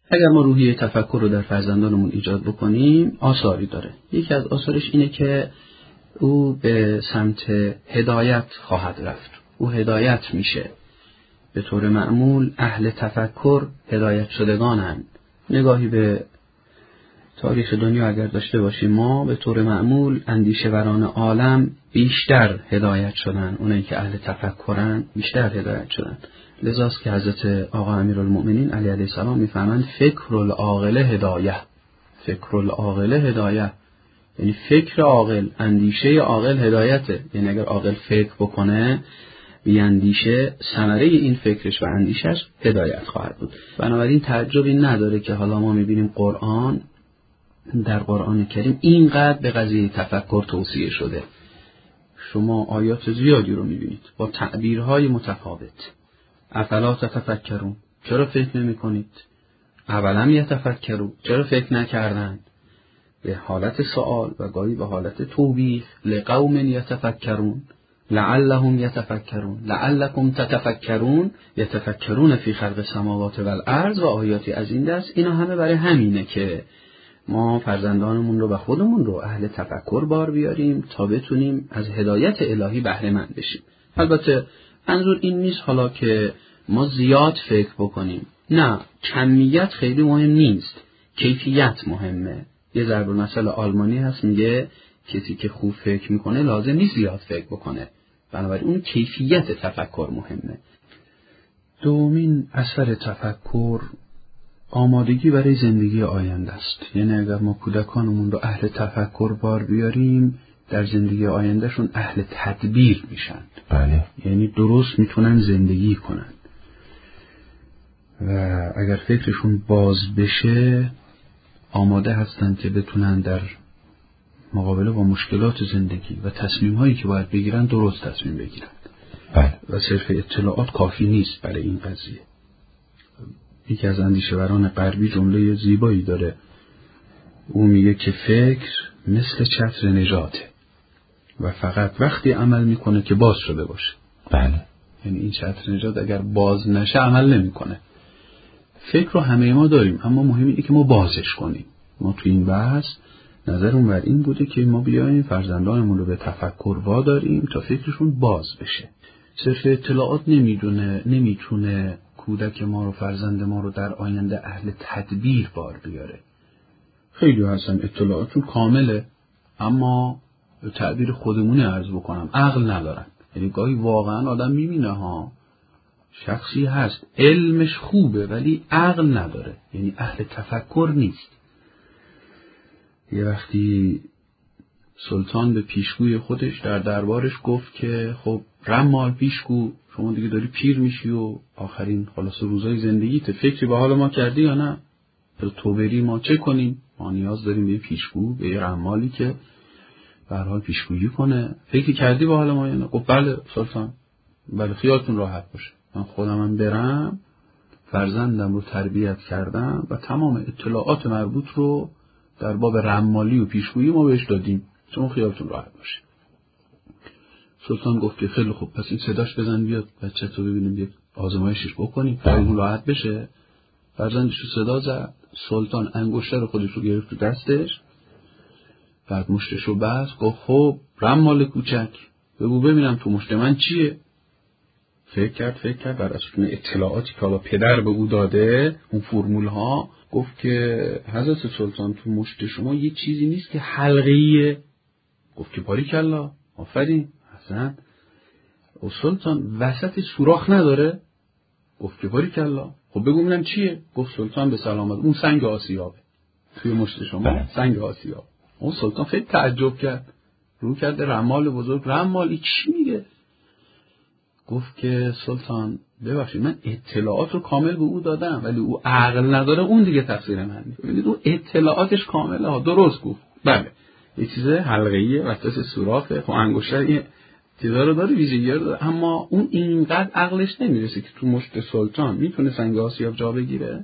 اگر ما روحیه تفکر رو در فرزندانمون ایجاد بکنیم آثاری داره. یکی از آثارش اینه که او به سمت هدایت خواهد رفت. او هدایت میشه. به طور معمول اهل تفکر هدایت شدگانند. نگاهی به تاریخ دنیا اگر داشته باشیم ما به طور معمول اندیشوران عالم بیشتر هدایت شدن. اونایی که اهل تفکرن بیشتر هدایت شدن. لذاست که حضرت آقا امیرالمؤمنین علیه السلام میفهمند فکر العاقل هدایه. فکر العاقل هدایه یعنی فکر عاقل، اندیشه عاقل هدایته. یعنی اگر عاقل فکر بکنه بیاندیشه، ثمره این فکرش و اندیشش هدایت خواهد بود. بنابراین تعجبی نداره که حالا ما میبینیم در قرآن کریم اینقدر به قضیه تفکر توصیه شده. شما آیات زیادی رو میبینید با تعبیرهای متفاوت. افلا تتفکرون، چرا فکر نمی کنید؟ اولم یتفکرون، چرا فکر نکردند؟ به حالت سوال و گاهی به حالت توبیخ. لقوم یتفکرون لعلهم یتفکرون لعلکم تتفکرون یتفکرون فی خلق السماوات والارض و آیاتی از این دست. اینا همه برای همینه که ما فرزندانمون رو و خودمون رو اهل تفکر بار بیاریم تا بتونیم از هدایت الهی بهره مند بشیم. البته منظور این نیست حالا که ما زیاد فکر بکنیم، نه، کمیت خیلی مهم نیست، کیفیت مهمه. یه ضرب المثل آلمانی هست میگه کسی که خوب فکر میکنه لازم نیست زیاد فکر بکنه. بنابراین اون کیفیت تفکر مهمه. دومین اثر تفکر آمادگی برای زندگی آینده است. یعنی اگر ما کودکانمون رو اهل تفکر بار بیاریم در زندگی آیندهشون اهل تدبیر میشن. بله. یعنی درست میتونن زندگی کنن و اگر فکرشون باز بشه آماده هستن که بتونن در مقابله با مشکلات زندگی و تصمیم هایی که باید بگیرن درست تصمیم بگیرن. بله. و صرف اطلاعات کافی نیست برای این قضیه. یکی از اندیشوران غربی جمله زیبایی داره. او میگه که فکر مثل چتر نجاته و فقط وقتی عمل میکنه که باز شده باشه. بله. یعنی این چتر نجات اگر باز نشه عمل نمیکنه. فکر رو همه ما داریم اما مهم اینه که ما بازش کنیم. ما تو این بحث نظرمون بر این بوده که ما بیاییم فرزندانمون رو به تفکر واداریم تا فکرشون باز بشه. صرف اطلاعات نمیتونه کودک ما رو، فرزند ما رو در آینده اهل تدبیر بار بیاره. خیلی هستن اطلاعاتون کامله اما تعبیر خودمونی عرض بکنم عقل ندارن. یعنی گاهی واقعا آدم میبینه شخصی هست علمش خوبه ولی عقل نداره، یعنی اهل تفکر نیست. یه وقتی سلطان به پیشگوی خودش در دربارش گفت که خب رمال پیشگو، شما دیگه داری پیر میشی و آخرین خلاص روزای زندگیت، فکری به حال ما کردی یا نه؟ تو بری ما چه کنیم؟ ما نیاز داریم به پیشگو، به یه رمالی که به هر حال پیشگویی کنه. فکری کردی به حال ما یا نه؟ گفت بله سلطان، بله خیالتون راحت باشه، من خودم برم فرزندم رو تربیت کردم و تمام اطلاعات مربوط رو در باب رمالی و پیشگویی ما بهش دادیم، شما خیالتون راحت باشه. سلطان گفت که خیلی خوب، پس این صداش بزن بیاد بچه تو ببینیم یک آزمایشش بکنیم خیالتون راحت بشه. فرزندش رو صدا زد. سلطان انگشتر خودش رو گرفت تو دستش، بعد مشتش رو بست، گفت خب رمال کوچک بگو ببینم تو مشت من چیه؟ فکر کرد بر اساس اطلاعاتی که حالا پدر به او داده، اون فرمول ها، گفت که حضرت سلطان تو مشت شما یه چیزی نیست که حلقه‌ایه. گفت که باریکلا، آفرین، حسن. و سلطان وسط سوراخ نداره؟ گفت که باریکلا. خب بگو ببینم چیه؟ گفت سلطان به سلامت، اون سنگ آسیابه توی مشت شما، سنگ آسیاب. اون سلطان خیلی تعجب کرد، رو کرد رمال بزرگ، رمالی چی میگه؟ گفت که سلطان ببخشید من اطلاعات رو کامل به او دادم ولی او عقل نداره، اون دیگه تقصیر من نیست. ببینید اون اطلاعاتش کامله ها، درست گفت. بله یه چیز حلقه‌ایه وسط سوراخه، خب انگشتر این چیزا رو داره، ویژگی‌ها رو داره، اما اون اینقدر عقلش نمیرسه که تو مشت سلطان میتونه سنگ آسیاب جا بگیره.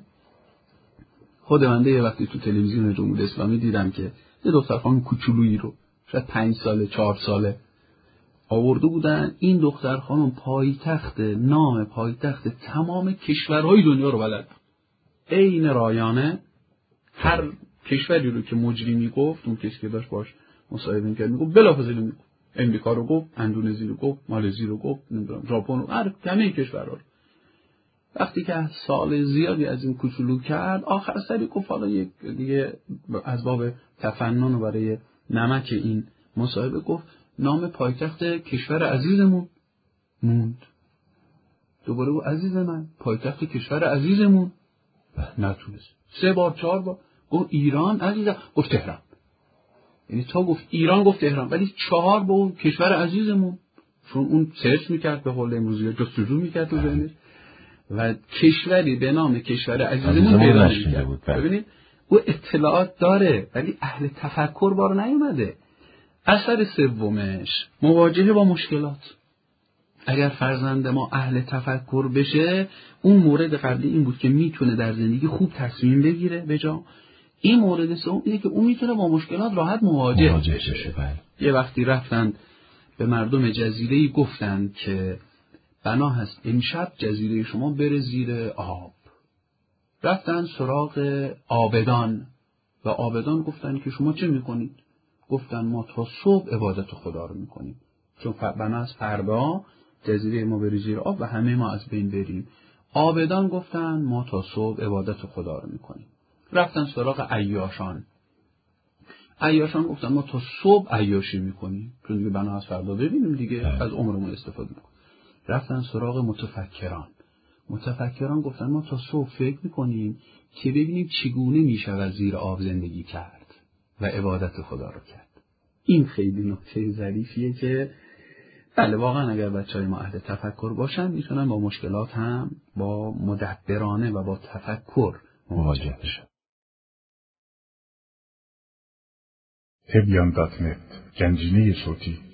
خود بنده یه وقتی تو تلویزیون جمهوری اسلامی دیدم که یه دختر خانم کوچولویی رو شاید 5 ساله 4 ساله آورده بودن. این دختر خانم نام پایتخت تمام کشورهای دنیا رو بلد. عین رایانه هر کشوری رو که مجری میگفت، اون کسی که داشت باش مصاحبه میکرد میگفت بلافاصله میگفت. امریکا رو گفت، اندونزی رو گفت، مالزی رو گفت، نمیدونم ژاپن رو، هر همه کشورها رو. وقتی که سال زیادی از این کوچولو کرد، آخر سری گفت حالا یک دیگه از باب تفنن برای نمک این مصاحبه گفت نام پایتخت کشور عزیزمون موند. دوباره گفت عزیز من پایتخت کشور عزیزمون نتونست. 3 بار 4 بار گفت ایران عزیزم، گفت تهران. یعنی تا گفت ایران گفت تهران، ولی 4 بار کشور عزیزمون، چون اون سرچ میکرد به قول امروزی جستجو میکرد تو ذهنش و کشوری به نام کشور عزیزمون پیدا میکرد. ببینید او اطلاعات داره ولی اهل تفکر بار نیومده. اثر سومش مواجهه با مشکلات. اگر فرزند ما اهل تفکر بشه، اون مورد قبلی این بود که میتونه در زندگی خوب تصمیم بگیره بجا. این مورد سوم اینه که اون میتونه با مشکلات راحت مواجه بشه. یه وقتی رفتن به مردم جزیره‌ای گفتن که بنا هست امشب جزیره شما بره زیر آب. رفتن سراغ عابدان و عابدان گفتن که شما چه میکنید؟ گفتن ما تا صبح عبادت خدا رو میکنیم، چون بنا هست فردا جزیره ما بره زیر آب و همه ما از بین بریم. عابدان گفتن ما تا صبح عبادت خدا رو میکنیم. رفتن سراغ عیاشان. عیاشان گفتن ما تا صبح عیاشی میکنیم، چون دیگه بنا هست فردا ببینیم دیگه از عمرمون استفاده میکنیم. رفتن سراغ متفکران. متفکران گفتن ما تا صبح فکر میکنیم که ببینیم چگونه میشود زیر آب زندگی کرد و عبادت خدا رو کرد. این خیلی نکته ظریفیه که بله واقعا اگر بچهای ما اهل تفکر باشن میتونن با مشکلات هم با مدبرانه و با تفکر مواجه بشن. Hebyan.net گنجینه صوتی